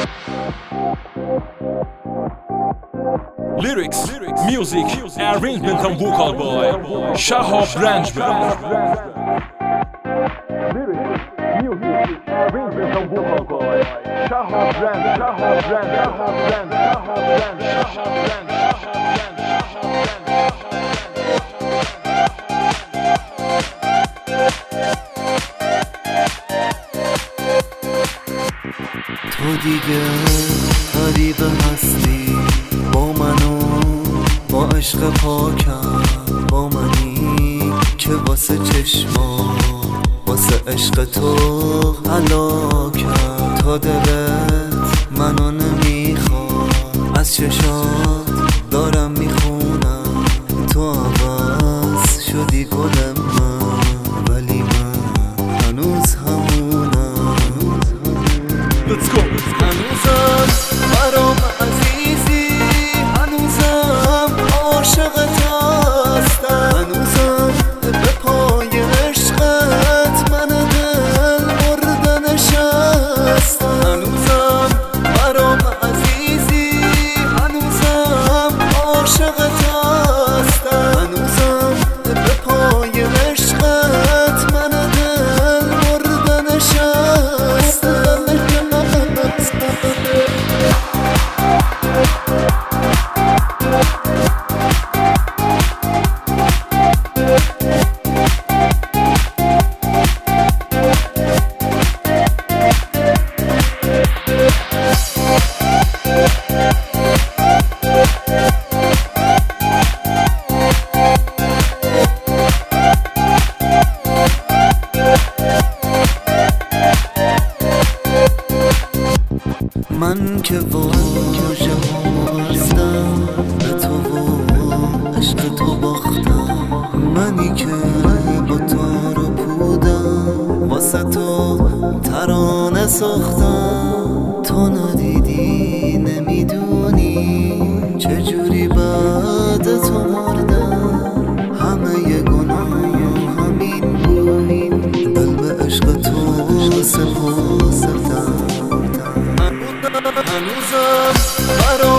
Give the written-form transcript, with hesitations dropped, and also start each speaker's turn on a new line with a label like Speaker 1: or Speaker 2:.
Speaker 1: Lyrics, music, arrangement and vocal by Shahab Branchman. Lyrics, music, arrangement and vocal by Shahab
Speaker 2: تو دیگه غریب هستی با منو، با عشق پاکم، با منی که واسه چشما، واسه عشق تو هلاکم. تا دلت منو نمیخواد، از چشات دارم میخونم، تو عوض شدی گل من، ولی من هنوز همونم.
Speaker 1: Let's go.
Speaker 2: هنوزم برام عزیزی، هنوزم عاشقت هستم، هنوزم به پای عشقت من دل مرده نشستم. هنوزم برام عزیزی، هنوزم عاشقت هستم، هنوزم به پای عشقت من دل مرده نشستم. من که واژه هستم به تو و عشق تو باختم، منی که با تو رو پودم، واسه تو ترانه ساختم. تو ندیدی نمیدونی چجوری بعد تو مردم، همه گناه همین بود، دل به عشق تو سپردم. هنوزم برام